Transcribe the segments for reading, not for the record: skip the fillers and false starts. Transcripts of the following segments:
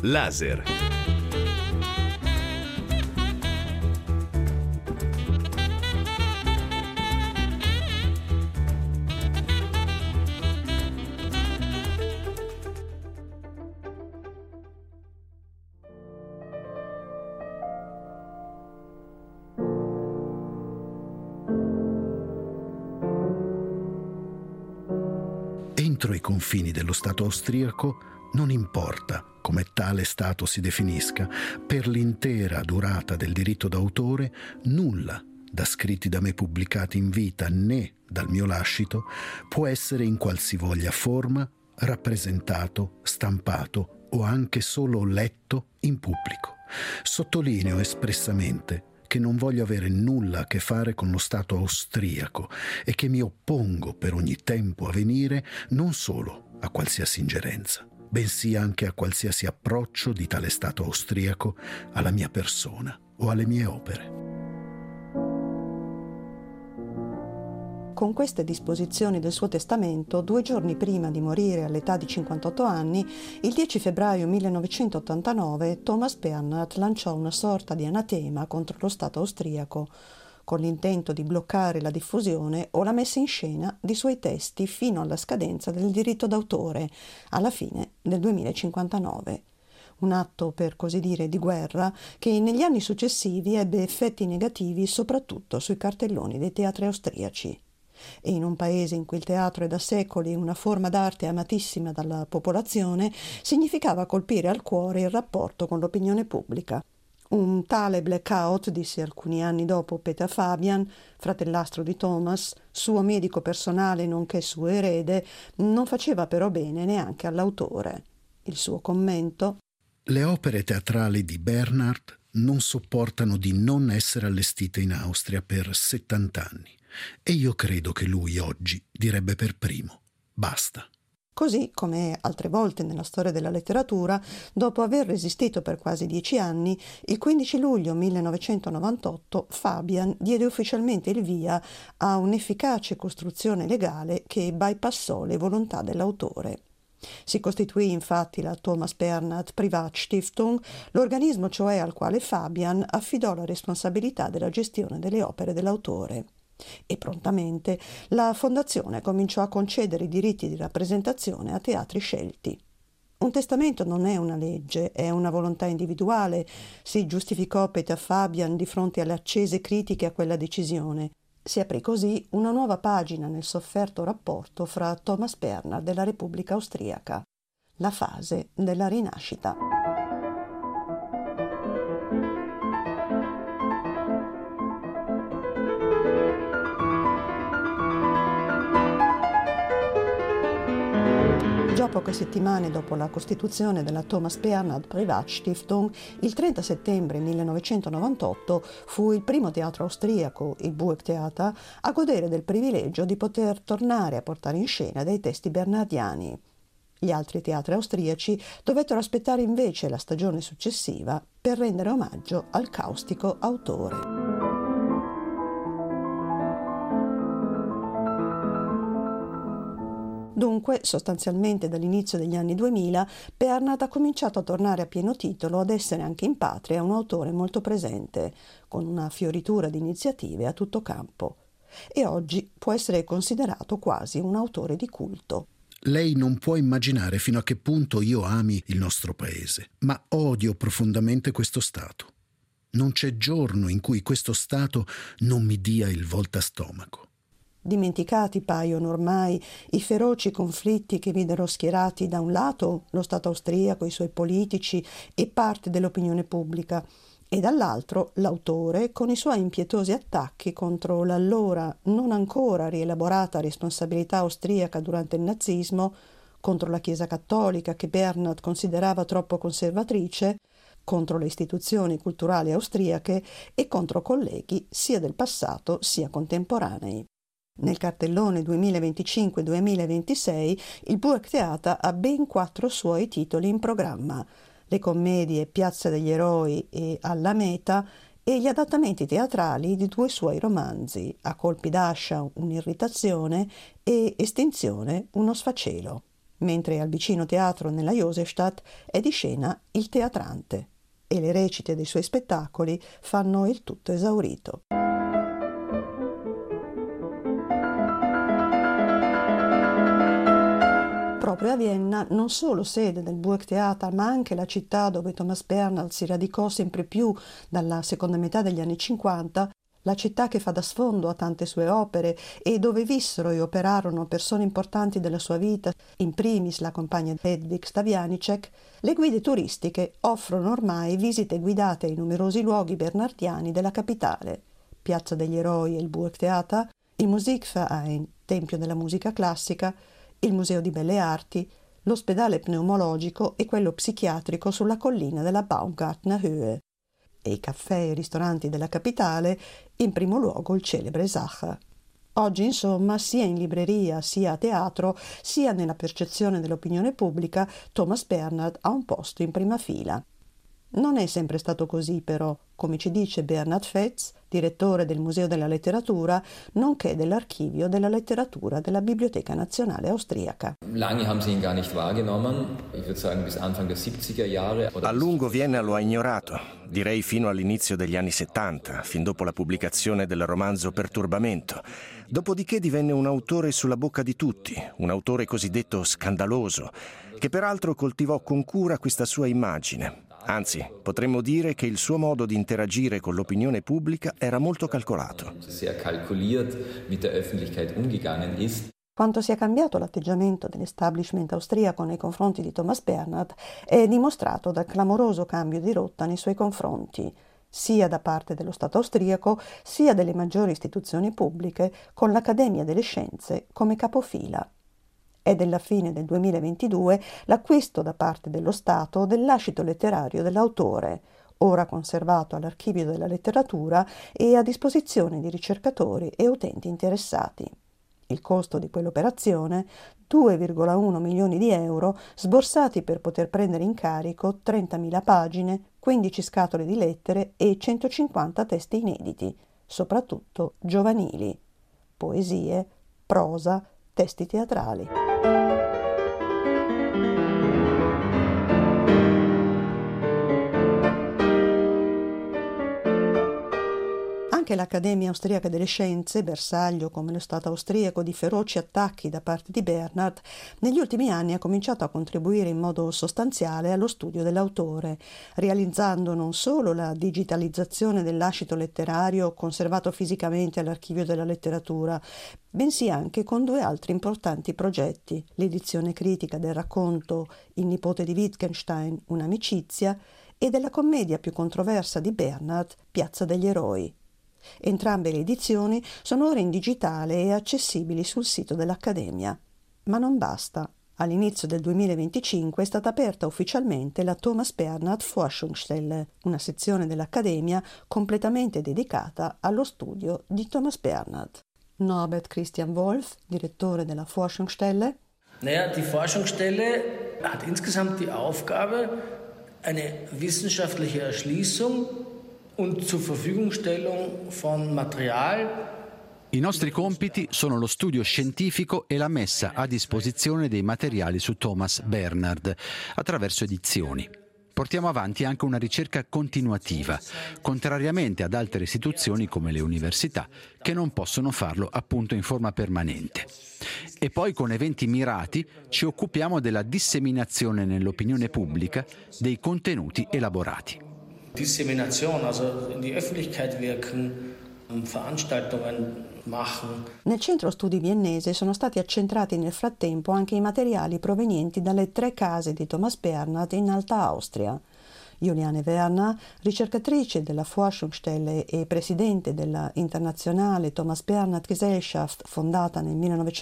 Laser. Entro i confini dello Stato austriaco non importa come tale Stato si definisca, per l'intera durata del diritto d'autore nulla da scritti da me pubblicati in vita né dal mio lascito può essere in qualsivoglia forma rappresentato, stampato o anche solo letto in pubblico. Sottolineo espressamente che non voglio avere nulla a che fare con lo Stato austriaco e che mi oppongo per ogni tempo a venire non solo a qualsiasi ingerenza, bensì anche a qualsiasi approccio di tale Stato austriaco alla mia persona o alle mie opere. Con queste disposizioni del suo testamento, 2 giorni prima di morire all'età di 58 anni, il 10 febbraio 1989, Thomas Bernhard lanciò una sorta di anatema contro lo Stato austriaco, con l'intento di bloccare la diffusione o la messa in scena di suoi testi fino alla scadenza del diritto d'autore, alla fine del 2059. Un atto, per così dire, di guerra che negli anni successivi ebbe effetti negativi soprattutto sui cartelloni dei teatri austriaci. E in un paese in cui il teatro è da secoli una forma d'arte amatissima dalla popolazione, significava colpire al cuore il rapporto con l'opinione pubblica. Un tale blackout, disse alcuni anni dopo Peter Fabian, fratellastro di Thomas, suo medico personale nonché suo erede, non faceva però bene neanche all'autore. Il suo commento: le opere teatrali di Bernhard non sopportano di non essere allestite in Austria per 70 anni. E io credo che lui oggi direbbe per primo: basta. Così, come altre volte nella storia della letteratura, dopo aver resistito per quasi 10 anni, il 15 luglio 1998 Fabian diede ufficialmente il via a un'efficace costruzione legale che bypassò le volontà dell'autore. Si costituì infatti la Thomas Bernhard Privatstiftung, l'organismo cioè al quale Fabian affidò la responsabilità della gestione delle opere dell'autore. E prontamente la fondazione cominciò a concedere i diritti di rappresentazione a teatri scelti. Un testamento non è una legge, è una volontà individuale, si giustificò Peter Fabian di fronte alle accese critiche a quella decisione. Si aprì così una nuova pagina nel sofferto rapporto fra Thomas Bernhard e la Repubblica Austriaca, la fase della rinascita. Già poche settimane dopo la costituzione della Thomas Bernhard Privatstiftung, il 30 settembre 1998 fu il primo teatro austriaco, il Burgtheater, a godere del privilegio di poter tornare a portare in scena dei testi bernardiani. Gli altri teatri austriaci dovettero aspettare invece la stagione successiva per rendere omaggio al caustico autore. Dunque, sostanzialmente dall'inizio degli anni 2000, Bernhard ha cominciato a tornare a pieno titolo ad essere anche in patria un autore molto presente, con una fioritura di iniziative a tutto campo. E oggi può essere considerato quasi un autore di culto. Lei non può immaginare fino a che punto io ami il nostro paese, ma odio profondamente questo Stato. Non c'è giorno in cui questo Stato non mi dia il voltastomaco. Dimenticati paiono ormai i feroci conflitti che videro schierati da un lato lo Stato austriaco, i suoi politici e parte dell'opinione pubblica, e dall'altro l'autore con i suoi impietosi attacchi contro l'allora non ancora rielaborata responsabilità austriaca durante il nazismo, contro la Chiesa cattolica che Bernhard considerava troppo conservatrice, contro le istituzioni culturali austriache e contro colleghi sia del passato sia contemporanei. Nel cartellone 2025-2026 il Burgtheater ha ben 4 suoi titoli in programma: le commedie Piazza degli Eroi e Alla Meta e gli adattamenti teatrali di 2 suoi romanzi, A colpi d'ascia un'irritazione e Estinzione uno sfacelo. mentre al vicino teatro nella Josefstadt è di scena il teatrante e le recite dei suoi spettacoli fanno il tutto esaurito. Proprio a Vienna, non solo sede del Burgtheater, ma anche la città dove Thomas Bernhard si radicò sempre più dalla seconda metà degli anni 50, la città che fa da sfondo a tante sue opere e dove vissero e operarono persone importanti della sua vita, in primis la compagna Hedwig Stavianicek, le guide turistiche offrono ormai visite guidate ai numerosi luoghi bernardiani della capitale, Piazza degli Eroi e il Burgtheater, il Musikverein, Tempio della musica classica, il Museo di Belle Arti, l'ospedale pneumologico e quello psichiatrico sulla collina della Baumgartner Höhe, e i caffè e i ristoranti della capitale, in primo luogo il celebre Sacher. Oggi, insomma, sia in libreria, sia a teatro, sia nella percezione dell'opinione pubblica, Thomas Bernhard ha un posto in prima fila. Non è sempre stato così, però, come ci dice Bernhard Fetz, direttore del Museo della Letteratura, nonché dell'Archivio della Letteratura della Biblioteca Nazionale Austriaca. Lange haben sie ihn gar nicht wahrgenommen. Ich würde sagen bis Anfang der 70er Jahre. A lungo Vienna lo ha ignorato, direi fino all'inizio degli anni 70, fin dopo la pubblicazione del romanzo Perturbamento. Dopodiché divenne un autore sulla bocca di tutti, un autore cosiddetto scandaloso, che peraltro coltivò con cura questa sua immagine. Anzi, potremmo dire che il suo modo di interagire con l'opinione pubblica era molto calcolato. Sehr kalkuliert mit der Öffentlichkeit umgegangen ist. Quanto sia cambiato l'atteggiamento dell'establishment austriaco nei confronti di Thomas Bernhard è dimostrato dal clamoroso cambio di rotta nei suoi confronti, sia da parte dello Stato austriaco, sia delle maggiori istituzioni pubbliche, con l'Accademia delle Scienze come capofila. È della fine del 2022 l'acquisto da parte dello Stato del lascito letterario dell'autore, ora conservato all'Archivio della Letteratura e a disposizione di ricercatori e utenti interessati. Il costo di quell'operazione, 2,1 milioni di euro, sborsati per poter prendere in carico 30.000 pagine, 15 scatole di lettere e 150 testi inediti, soprattutto giovanili, poesie, prosa, testi teatrali. Anche l'Accademia Austriaca delle Scienze, bersaglio come lo Stato austriaco di feroci attacchi da parte di Bernhard, negli ultimi anni ha cominciato a contribuire in modo sostanziale allo studio dell'autore, realizzando non solo la digitalizzazione del lascito letterario conservato fisicamente all'Archivio della Letteratura, bensì anche con due altri importanti progetti: l'edizione critica del racconto Il nipote di Wittgenstein, un'amicizia, e della commedia più controversa di Bernhard, Piazza degli Eroi. Entrambe le edizioni sono ora in digitale e accessibili sul sito dell'Accademia. Ma non basta. All'inizio del 2025 è stata aperta ufficialmente la Thomas Bernhard Forschungsstelle, una sezione dell'Accademia completamente dedicata allo studio di Thomas Bernhard. Norbert Christian Wolf, direttore della Forschungsstelle. Die Forschungsstelle hat insgesamt die Aufgabe, eine wissenschaftliche Erschließung und zur Verfügungstellung von Material. I nostri compiti sono lo studio scientifico e la messa a disposizione dei materiali su Thomas Bernhard attraverso edizioni. Portiamo avanti anche una ricerca continuativa, contrariamente ad altre istituzioni come le università, che non possono farlo appunto in forma permanente. E poi con eventi mirati ci occupiamo della disseminazione nell'opinione pubblica dei contenuti elaborati. Dissemination, also in die Öffentlichkeit wirken, Veranstaltungen machen. Nel centro studi viennese sono stati accentrati nel frattempo anche i materiali provenienti dalle 3 case di Thomas Bernhard in Alta Austria. Juliane Werner, ricercatrice della Forschungsstelle e presidente della internazionale Thomas Bernhard Gesellschaft, fondata nel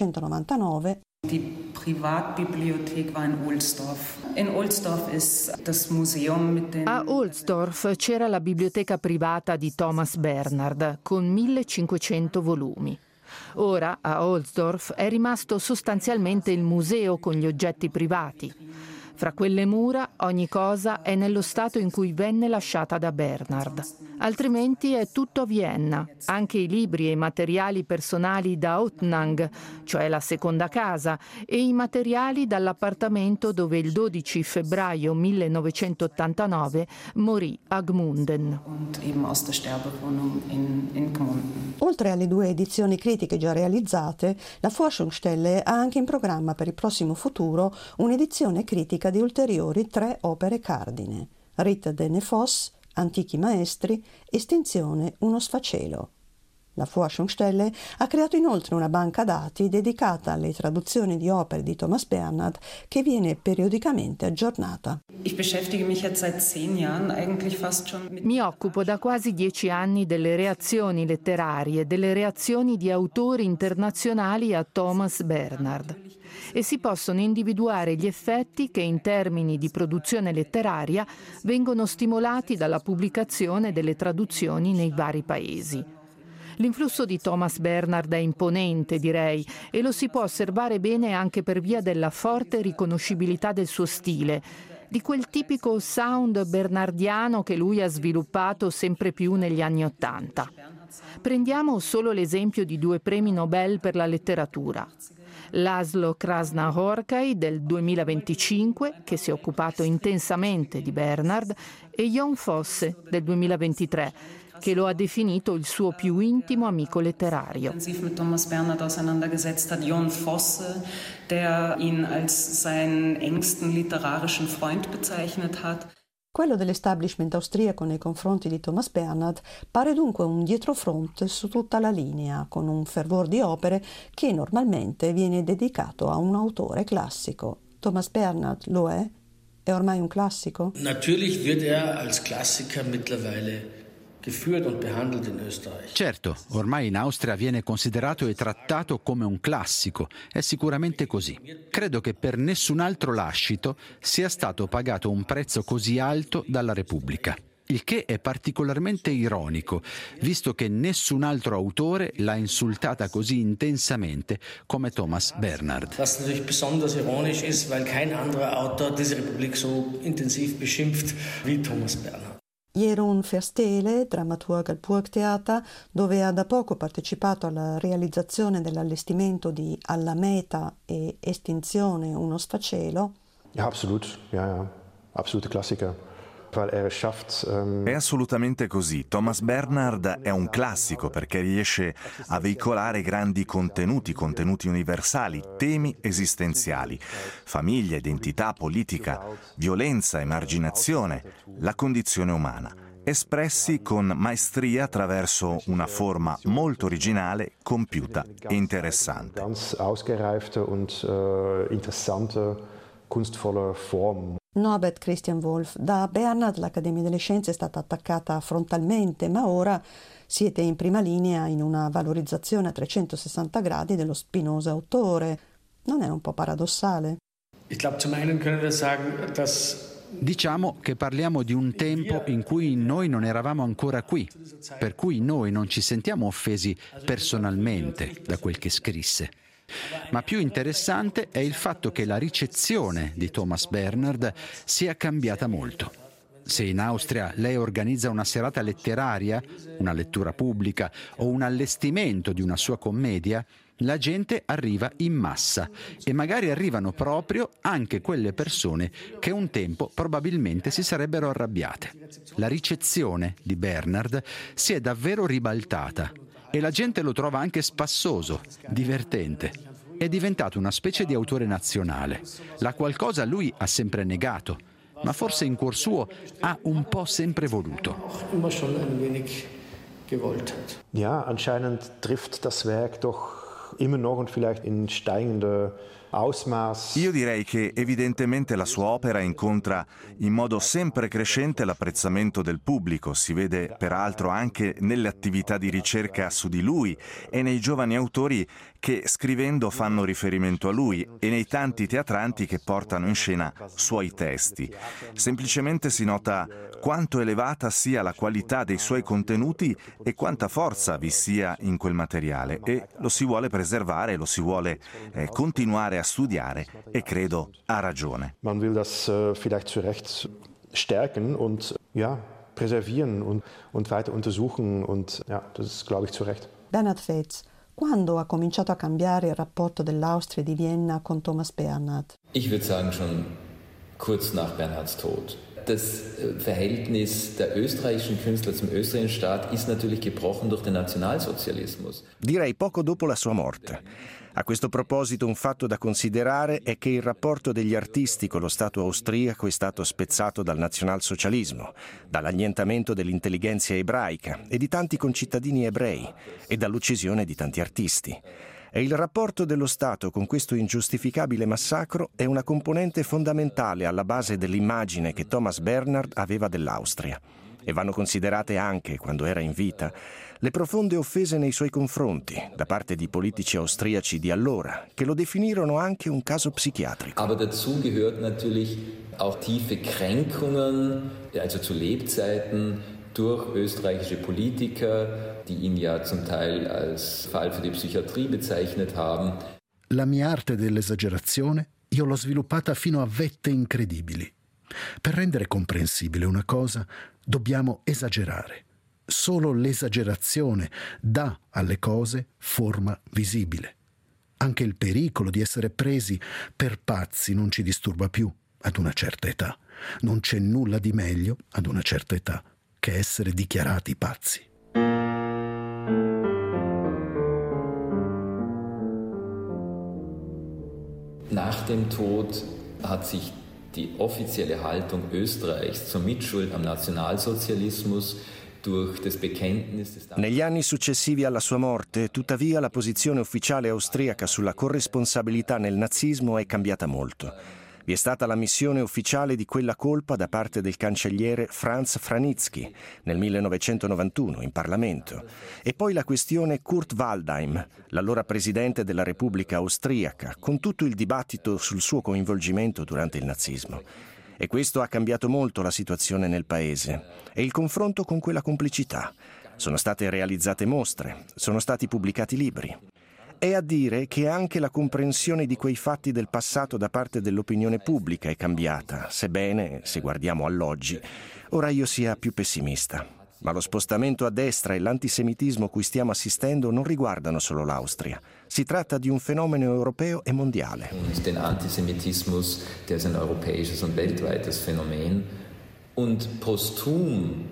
1999, Die Privatbibliothek war in Ohlsdorf. In Ohlsdorf ist das Museum mit den... A Ohlsdorf c'era la biblioteca privata di Thomas Bernhard con 1500 volumi. Ora a Ohlsdorf è rimasto sostanzialmente il museo con gli oggetti privati. Fra quelle mura ogni cosa è nello stato in cui venne lasciata da Bernhard. Altrimenti è tutto a Vienna, anche i libri e i materiali personali da Ottenang, cioè la seconda casa, e i materiali dall'appartamento dove il 12 febbraio 1989 morì a Gmunden. Oltre alle 2 edizioni critiche già realizzate, la Forschungsstelle ha anche in programma per il prossimo futuro un'edizione critica di ulteriori 3 opere cardine: Ritter denne Foss, Antichi maestri, Estinzione, uno sfacelo. La Forschungsstelle ha creato inoltre una banca dati dedicata alle traduzioni di opere di Thomas Bernhard che viene periodicamente aggiornata. Mi occupo da quasi 10 anni delle reazioni letterarie, delle reazioni di autori internazionali a Thomas Bernhard. E si possono individuare gli effetti che in termini di produzione letteraria vengono stimolati dalla pubblicazione delle traduzioni nei vari paesi. L'influsso di Thomas Bernhard è imponente, direi, e lo si può osservare bene anche per via della forte riconoscibilità del suo stile, di quel tipico sound bernardiano che lui ha sviluppato sempre più negli anni '80. Prendiamo solo l'esempio di 2 premi Nobel per la letteratura. Laszlo Krasznahorkai del 2025, che si è occupato intensamente di Bernhard, e Jon Fosse del 2023, che lo ha definito il suo più intimo amico letterario. Mit Thomas Bernhard auseinandergesetzt hat, Jon Fosse, der ihn als seinen engsten literarischen Freund bezeichnet hat. Quello dell'establishment austriaco nei confronti di Thomas Bernhard pare dunque un dietrofront su tutta la linea, con un fervor di opere che normalmente viene dedicato a un autore classico. Thomas Bernhard lo è? È ormai un classico? Natürlich wird als Klassiker mittlerweile geführt und behandelt in Österreich. Certo, ormai in Austria viene considerato e trattato come un classico, è sicuramente così. Credo che per nessun altro lascito sia stato pagato un prezzo così alto dalla Repubblica. Il che è particolarmente ironico, visto che nessun altro autore l'ha insultata così intensamente come Thomas Bernhard. Was natürlich besonders ironisch ist, weil kein anderer Autor diese Republik so intensiv beschimpft wie Thomas Bernhard. Jeroen Verstele, drammaturgo al Burgtheater, dove ha da poco partecipato alla realizzazione dell'allestimento di Alla meta e Estinzione, uno sfacelo. Ja, absolut. Ja. Absolute Klassiker. È assolutamente così. Thomas Bernhard è un classico perché riesce a veicolare grandi contenuti universali, temi esistenziali, famiglia, identità, politica, violenza, emarginazione, la condizione umana, espressi con maestria attraverso una forma molto originale, compiuta e interessante. Ganz ausgereifte und interessante, kunstvolle Form. Norbert Christian Wolff, da Bernhard l'Accademia delle Scienze è stata attaccata frontalmente, ma ora siete in prima linea in una valorizzazione a 360 gradi dello spinoso autore. Non è un po' paradossale? Ich glaube, zum einen können wir sagen, dass Diciamo che parliamo di un tempo in cui noi non eravamo ancora qui, per cui noi non ci sentiamo offesi personalmente da quel che scrisse. Ma più interessante è il fatto che la ricezione di Thomas Bernhard sia cambiata molto. Se in Austria lei organizza una serata letteraria, una lettura pubblica o un allestimento di una sua commedia, la gente arriva in massa e magari arrivano proprio anche quelle persone che un tempo probabilmente si sarebbero arrabbiate. La ricezione di Bernhard si è davvero ribaltata e la gente lo trova anche spassoso, divertente. È diventato una specie di autore nazionale. La qualcosa lui ha sempre negato, ma forse in cuor suo ha un po' sempre voluto. Ja, anscheinend trifft das Werk doch immer noch und vielleicht in steigende Ausmaß. Io direi che evidentemente la sua opera incontra in modo sempre crescente l'apprezzamento del pubblico, si vede peraltro anche nelle attività di ricerca su di lui e nei giovani autori che scrivendo fanno riferimento a lui e nei tanti teatranti che portano in scena suoi testi. Semplicemente si nota quanto elevata sia la qualità dei suoi contenuti e quanta forza vi sia in quel materiale e lo si vuole preservare, lo si vuole continuare continuare a studiare e credo ha ragione. Man will das vielleicht zu Recht stärken und preservieren und weiter untersuchen und das ist, glaube ich, zu Recht. Bernhard Feetz, quando ha cominciato a cambiare il rapporto dell'Austria di Vienna con Thomas Bernhard? Ich würde sagen schon kurz nach Bernhards Tod. Das Verhältnis der österreichischen Künstler zum österreichischen Staat ist natürlich gebrochen durch den Nationalsozialismus. Direi poco dopo la sua morte. A questo proposito un fatto da considerare è che il rapporto degli artisti con lo Stato austriaco è stato spezzato dal nazionalsocialismo, dall'annientamento dell'intelligenza ebraica e di tanti concittadini ebrei e dall'uccisione di tanti artisti. E il rapporto dello Stato con questo ingiustificabile massacro è una componente fondamentale alla base dell'immagine che Thomas Bernhard aveva dell'Austria. E vanno considerate anche, quando era in vita, le profonde offese nei suoi confronti da parte di politici austriaci di allora, che lo definirono anche un caso psichiatrico. Aber dazu gehört natürlich auch tiefe Kränkungen, also zu Lebzeiten, durch österreichische Politiker, die ihn ja zum Teil als Fall für die Psychiatrie bezeichnet haben. La mia arte dell'esagerazione io l'ho sviluppata fino a vette incredibili. Per rendere comprensibile una cosa dobbiamo esagerare. Solo l'esagerazione dà alle cose forma visibile. Anche il pericolo di essere presi per pazzi non ci disturba più ad una certa età. Non c'è nulla di meglio ad una certa età che essere dichiarati pazzi. Nach dem Tod hat sich die offizielle Haltung Österreichs zur Mitschuld am Nationalsozialismus durch das Bekenntnis des... Negli anni successivi alla sua morte, tuttavia, la posizione ufficiale austriaca sulla corresponsabilità nel nazismo è cambiata molto. Vi è stata l'ammissione ufficiale di quella colpa da parte del cancelliere Franz Vranitzky nel 1991 in Parlamento e poi la questione Kurt Waldheim, l'allora presidente della Repubblica Austriaca, con tutto il dibattito sul suo coinvolgimento durante il nazismo. E questo ha cambiato molto la situazione nel paese e il confronto con quella complicità. Sono state realizzate mostre, sono stati pubblicati libri. È a dire che anche la comprensione di quei fatti del passato da parte dell'opinione pubblica è cambiata, sebbene, se guardiamo all'oggi, ora io sia più pessimista. Ma lo spostamento a destra e l'antisemitismo cui stiamo assistendo non riguardano solo l'Austria. Si tratta di un fenomeno europeo e mondiale. Und den Antisemitismus, der ist ein europäisches und weltweites Phänomen. Und posthum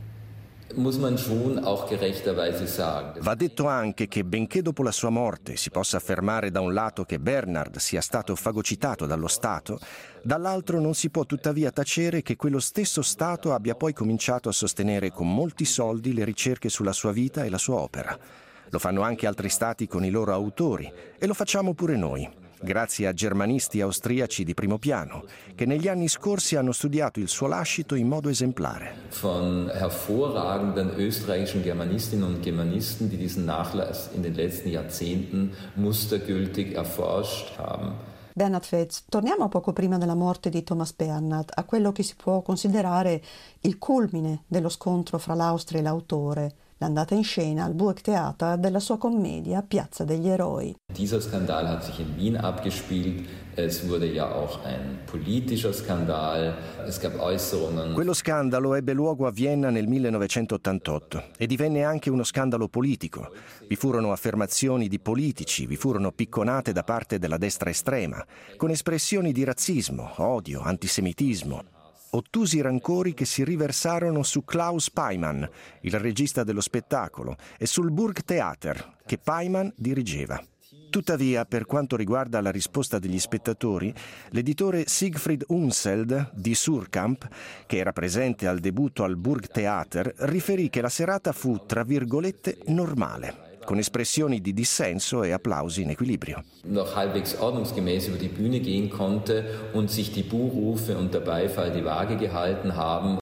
muss man schon auch gerechterweise sagen. Va detto anche che benché dopo la sua morte si possa affermare da un lato che Bernhard sia stato fagocitato dallo Stato, dall'altro non si può tuttavia tacere che quello stesso Stato abbia poi cominciato a sostenere con molti soldi le ricerche sulla sua vita e la sua opera. Lo fanno anche altri Stati con i loro autori e lo facciamo pure noi, grazie a germanisti austriaci di primo piano, che negli anni scorsi hanno studiato il suo lascito in modo esemplare. Von hervorragenden österreichischen Germanistinnen und Germanisten, die diesen Nachlass in den letzten Jahrzehnten mustergültig erforscht haben. Bernhard Feetz, torniamo poco prima della morte di Thomas Bernhard a quello che si può considerare il culmine dello scontro fra l'Austria e l'autore, l'andata in scena al Burgtheater della sua commedia Piazza degli Eroi. Dieser Skandal hat sich in Wien abgespielt. Es wurde ja auch ein politischer Skandal. Es gab Äußerungen. Quello scandalo ebbe luogo a Vienna nel 1988 e divenne anche uno scandalo politico. Vi furono affermazioni di politici, vi furono picconate da parte della destra estrema, con espressioni di razzismo, odio, antisemitismo. Ottusi rancori che si riversarono su Klaus Peimann, il regista dello spettacolo, e sul Burgtheater, che Peimann dirigeva. Tuttavia, per quanto riguarda la risposta degli spettatori, l'editore Siegfried Unseld di Surkamp, che era presente al debutto al Burgtheater, riferì che la serata fu, tra virgolette, normale, con espressioni di dissenso e applausi in equilibrio. Noch halbwegs ordnungsgemäß über die Bühne gehen konnte und sich die Buhrufe und der Beifall die Waage gehalten haben.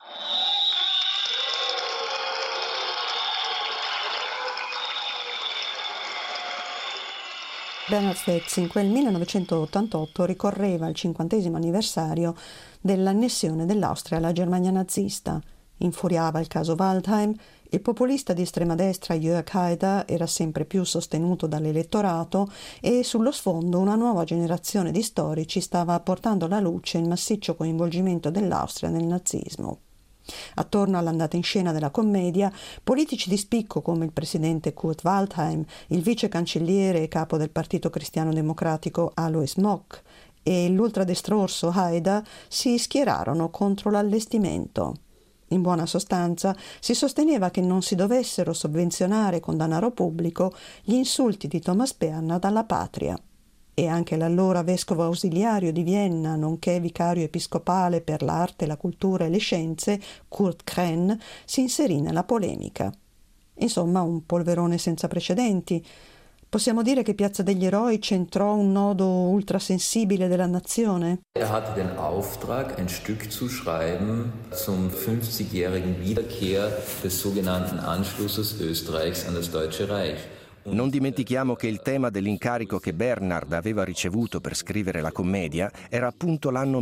Bernhard Feetz in quel 1988 ricorreva il 50° anniversario dell'annessione dell'Austria alla Germania nazista. Infuriava il caso Waldheim Il populista di estrema destra Jörg Haider era sempre più sostenuto dall'elettorato e sullo sfondo una nuova generazione di storici stava portando alla luce il massiccio coinvolgimento dell'Austria nel nazismo. Attorno all'andata in scena della commedia, politici di spicco come il presidente Kurt Waldheim, il vice cancelliere e capo del Partito Cristiano Democratico Alois Mock e l'ultradestro orso Haider si schierarono contro l'allestimento. In buona sostanza, si sosteneva che non si dovessero sovvenzionare con denaro pubblico gli insulti di Thomas Bernhard alla patria. E anche l'allora vescovo ausiliario di Vienna, nonché vicario episcopale per l'arte, la cultura e le scienze, Kurt Krenn, si inserì nella polemica. Insomma, un polverone senza precedenti. Possiamo dire che Piazza degli Eroi centrò un nodo ultrasensibile della nazione? Hatte den Auftrag, ein Stück zu schreiben zum 50-jährigen Wiederkehr des sogenannten Anschlusses Österreichs an das Deutsche Reich. Non dimentichiamo che il tema dell'incarico che Bernhard aveva ricevuto per scrivere la commedia era appunto l'anno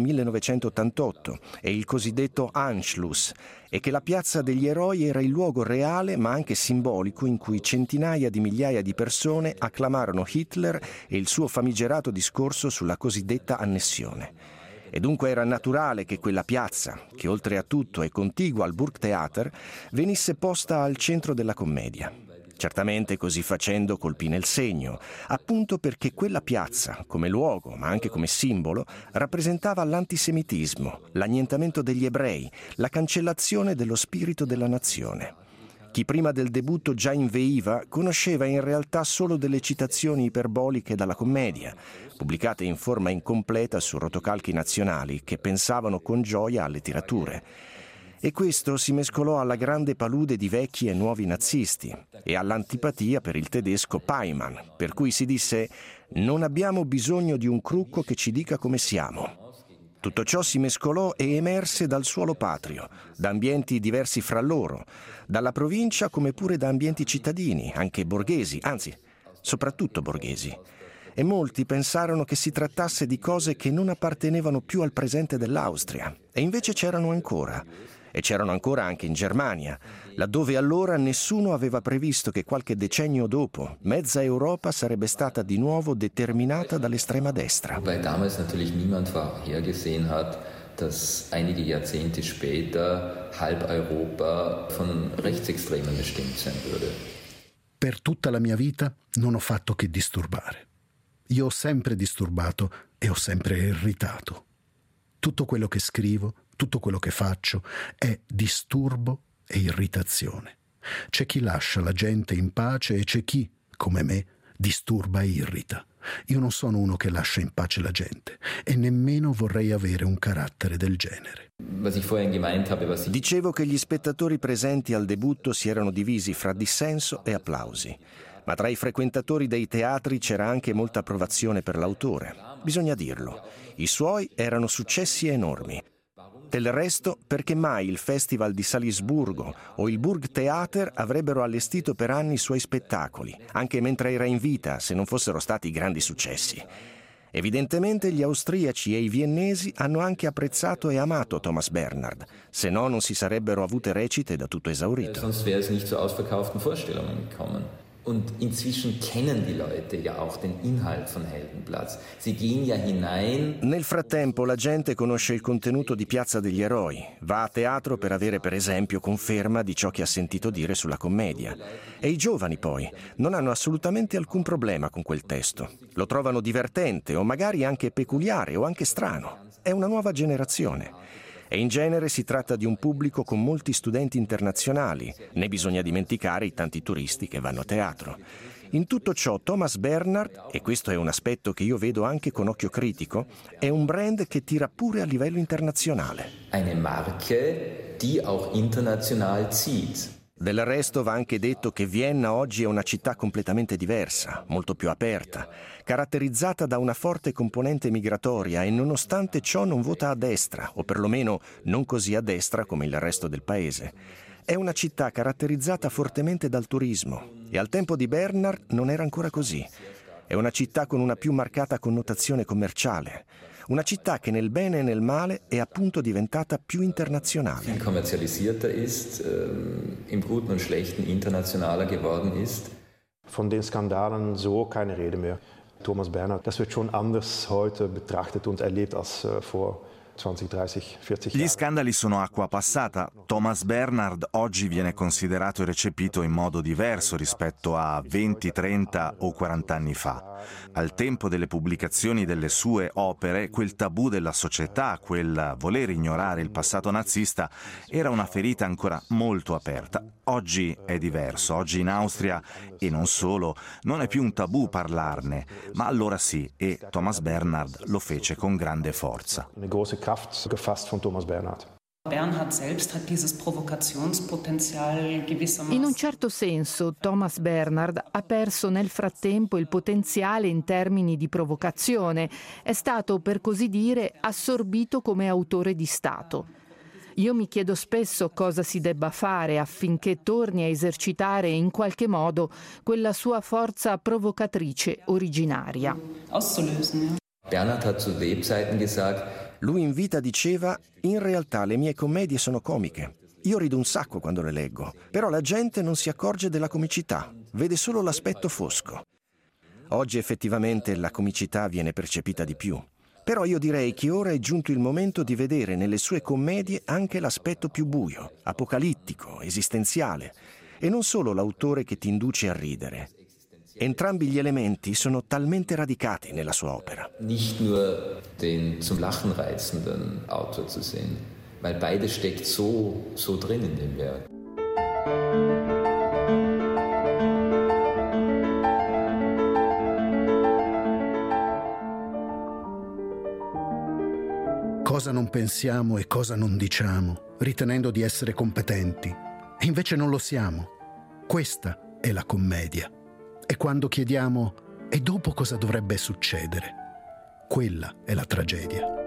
1988 e il cosiddetto Anschluss, e che la Piazza degli Eroi era il luogo reale ma anche simbolico in cui centinaia di migliaia di persone acclamarono Hitler e il suo famigerato discorso sulla cosiddetta annessione. E dunque era naturale che quella piazza, che oltre a tutto è contigua al Burgtheater, venisse posta al centro della commedia. Certamente così facendo colpì nel segno, appunto perché quella piazza, come luogo ma anche come simbolo, rappresentava l'antisemitismo, l'annientamento degli ebrei, la cancellazione dello spirito della nazione. Chi prima del debutto già inveiva conosceva in realtà solo delle citazioni iperboliche dalla commedia, pubblicate in forma incompleta su rotocalchi nazionali che pensavano con gioia alle tirature. E questo si mescolò alla grande palude di vecchi e nuovi nazisti e all'antipatia per il tedesco Peimann, per cui si disse «Non abbiamo bisogno di un crucco che ci dica come siamo». Tutto ciò si mescolò e emerse dal suolo patrio, da ambienti diversi fra loro, dalla provincia come pure da ambienti cittadini, anche borghesi, anzi, soprattutto borghesi. E molti pensarono che si trattasse di cose che non appartenevano più al presente dell'Austria, e invece c'erano ancora. E c'erano ancora anche in Germania, laddove allora nessuno aveva previsto che qualche decennio dopo mezza Europa sarebbe stata di nuovo determinata dall'estrema destra. Wobei damals natürlich niemand vorhergesehen hat, dass einige Jahrzehnte später halb Europa von Rechtsextremen bestimmt sein würde. Per tutta la mia vita non ho fatto che disturbare. Io ho sempre disturbato e ho sempre irritato. Tutto quello che scrivo, tutto quello che faccio è disturbo e irritazione. C'è chi lascia la gente in pace e c'è chi, come me, disturba e irrita. Io non sono uno che lascia in pace la gente e nemmeno vorrei avere un carattere del genere. Dicevo che gli spettatori presenti al debutto si erano divisi fra dissenso e applausi. Ma tra i frequentatori dei teatri c'era anche molta approvazione per l'autore. Bisogna dirlo, i suoi erano successi enormi. Del resto, perché mai il Festival di Salisburgo o il Burgtheater avrebbero allestito per anni i suoi spettacoli, anche mentre era in vita, se non fossero stati grandi successi? Evidentemente gli austriaci e i viennesi hanno anche apprezzato e amato Thomas Bernhard, se no non si sarebbero avute recite da tutto esaurito. Sonst wäre es nicht zu ausverkauften Vorstellungen gekommen. Und inzwischen kennen die Leute ja auch den Inhalt von Heldenplatz. Sie gehen ja hinein. Nel frattempo la gente conosce il contenuto di Piazza degli Eroi, va a teatro per avere per esempio conferma di ciò che ha sentito dire sulla commedia. E i giovani poi non hanno assolutamente alcun problema con quel testo. Lo trovano divertente o magari anche peculiare o anche strano. È una nuova generazione. E in genere si tratta di un pubblico con molti studenti internazionali, né bisogna dimenticare i tanti turisti che vanno a teatro. In tutto ciò Thomas Bernhard, e questo è un aspetto che io vedo anche con occhio critico, è un brand che tira pure a livello internazionale. Eine Marke, die auch international zieht. Del resto va anche detto che Vienna oggi è una città completamente diversa, molto più aperta, caratterizzata da una forte componente migratoria e nonostante ciò non vota a destra, o perlomeno non così a destra come il resto del paese. È una città caratterizzata fortemente dal turismo e al tempo di Bernhard non era ancora così. È una città con una più marcata connotazione commerciale, Una città che nel bene e nel male è appunto diventata più internazionale. Viel kommerzialisierter ist, im Guten und Schlechten internationaler geworden ist. Von den Skandalen so keine Rede mehr. Thomas Bernhard, das wird schon anders heute betrachtet und erlebt als vor 20, 30, 40 Gli scandali sono acqua passata. Thomas Bernhard oggi viene considerato e recepito in modo diverso rispetto a 20, 30 o 40 anni fa. Al tempo delle pubblicazioni delle sue opere, quel tabù della società, quel voler ignorare il passato nazista, era una ferita ancora molto aperta. Oggi è diverso. Oggi in Austria, e non solo, non è più un tabù parlarne, ma allora sì, e Thomas Bernhard lo fece con grande forza. Eine große Kraft gefasst von Thomas Bernhard. Bernhard selbst hat dieses Provokationspotenzial gewissermaßen. In un certo senso, Thomas Bernhard ha perso nel frattempo il potenziale in termini di provocazione. È stato, per così dire, assorbito come autore di Stato. Io mi chiedo spesso cosa si debba fare affinché torni a esercitare in qualche modo quella sua forza provocatrice originaria. Bernhard hat zu Lebzeiten gesagt, lui in vita diceva: in realtà le mie commedie sono comiche. Io rido un sacco quando le leggo, però la gente non si accorge della comicità, vede solo l'aspetto fosco. Oggi effettivamente la comicità viene percepita di più. Però io direi che ora è giunto il momento di vedere nelle sue commedie anche l'aspetto più buio, apocalittico, esistenziale, e non solo l'autore che ti induce a ridere. Entrambi gli elementi sono talmente radicati nella sua opera. Nicht nur den zum Lachen reizenden Autor zu sehen, weil beides steckt so drin in dem Werk. Cosa non pensiamo e cosa non diciamo, ritenendo di essere competenti. E invece non lo siamo. Questa è la commedia. E quando chiediamo: e dopo cosa dovrebbe succedere? Quella è la tragedia.